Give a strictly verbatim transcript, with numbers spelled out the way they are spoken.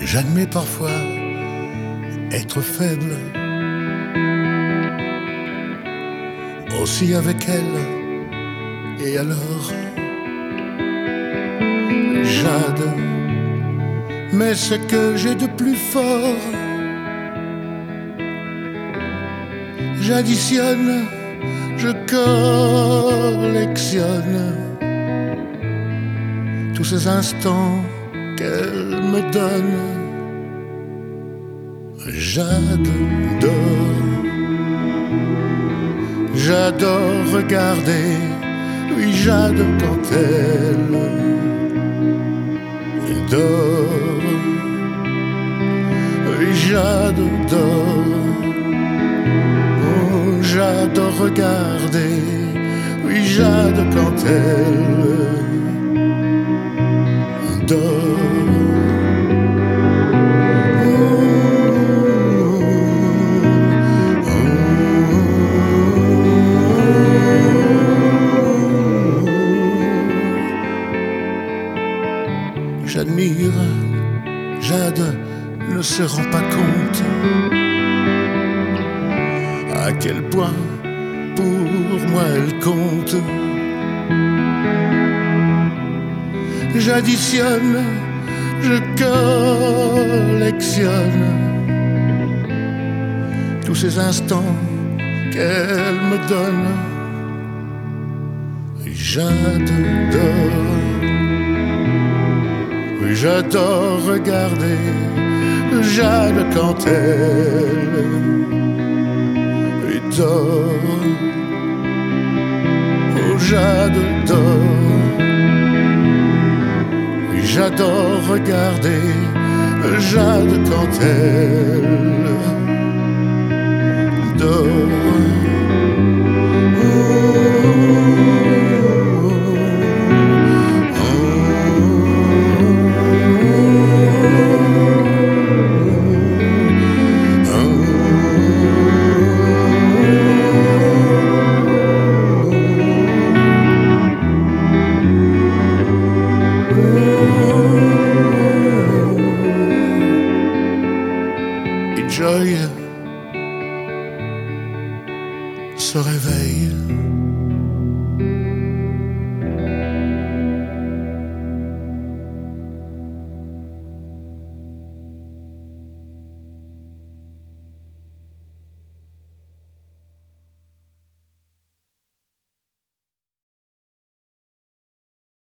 J'admets parfois être faible, aussi avec elle. Et alors, Jade, mais ce que j'ai de plus fort, j'additionne, je collectionne tous ces instants qu'elle me donne. J'adore, j'adore regarder, oui Jade quand elle dort, oui j'adore, oh, j'adore regarder, oui Jade quand elle dort. J'admire, Jade ne se rend pas compte à quel point pour moi elle compte. J'additionne, je collectionne tous ces instants qu'elle me donne. J'adore, oui, j'adore regarder Jade quand elle dort. Oh, j'adore, oui, j'adore regarder Jade quand elle dort.